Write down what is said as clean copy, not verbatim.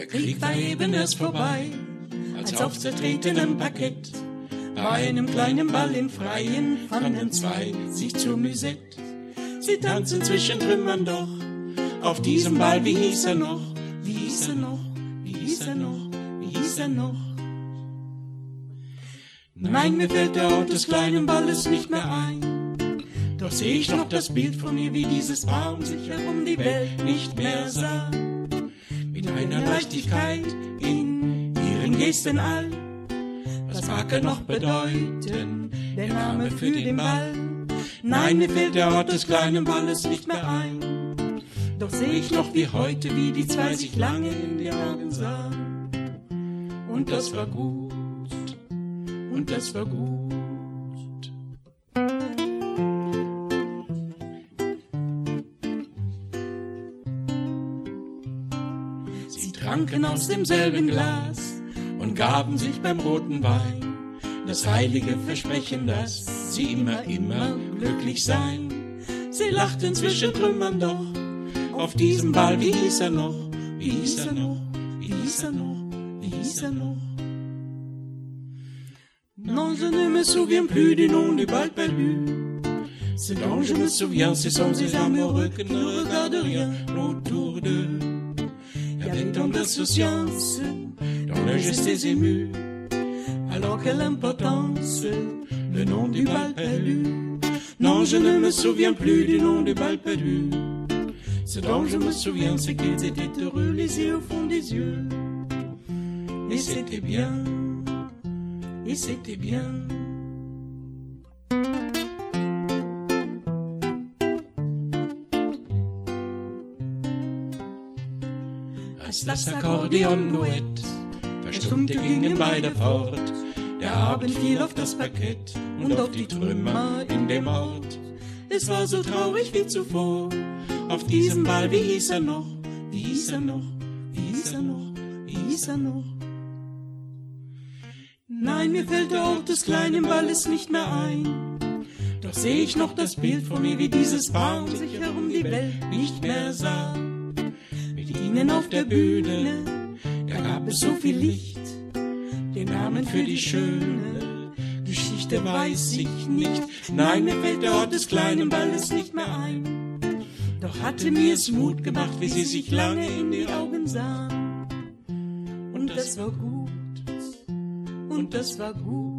Krieg war eben erst vorbei, als auf zertretenem Parkett bei einem kleinen Ball im Freien fanden zwei sich zur Musette. Sie tanzen zwischen Trümmern doch, auf diesem Ball, wie hieß er noch, wie hieß er noch, wie hieß er noch, wie hieß er noch. Nein, mir fällt der Ort des kleinen Balles nicht mehr ein, doch seh ich noch das Bild von ihr, wie dieses Paar um sich herum die Welt nicht mehr sah. Mit einer Leichtigkeit in ihren Gesten all, was mag er noch bedeuten, der Name für den Ball? Nein, mir fällt der Ort des kleinen Balles nicht mehr ein, doch seh ich noch wie heute, wie die zwei sich lange in die Augen sahen. Und das war gut, und das war gut. Sie tranken aus demselben Glas und gaben sich beim roten Wein das heilige Versprechen, dass sie immer, immer glücklich seien. Sie lachten zwischen Trümmern doch, auf diesem Ball, wie hieß er noch, wie hieß er noch, wie hieß er noch, wie hieß er noch. Non, je ne me souviens plus du nom du bal perdu. Ce dont je me souviens, ce sont ces amoureux qui ne regardent rien autour d'eux. Il y avait tant d'insouciance dans leurs gestes émus, alors que l'importance, le nom du bal perdu. Non, je ne me souviens plus du nom du bal perdu. Ce dont je me souviens, c'est qu'ils étaient heureux, les yeux au fond des yeux. Et c'était bien, et c'était bien. Als das Akkordeon-Duett verstummte, gingen beide fort. Der Abend fiel auf das Parkett und auf die Trümmer in dem Ort. Es war so traurig wie zuvor, auf diesem Ball, wie hieß er noch, wie hieß er noch, wie hieß er noch, wie hieß er noch. Nein, mir fällt der Ort des kleinen Balles nicht mehr ein, doch seh ich noch das Bild von mir, wie dieses Paar um sich herum die Welt nicht mehr sah. Mit ihnen auf der Bühne, da gab es so viel Licht, den Namen für die schöne Geschichte weiß ich nicht. Nein, mir fällt der Ort des kleinen Balles nicht mehr ein, doch hatte mir es Mut gemacht, wie sie sich lange in die Augen sahen. Und das war gut, und das war gut.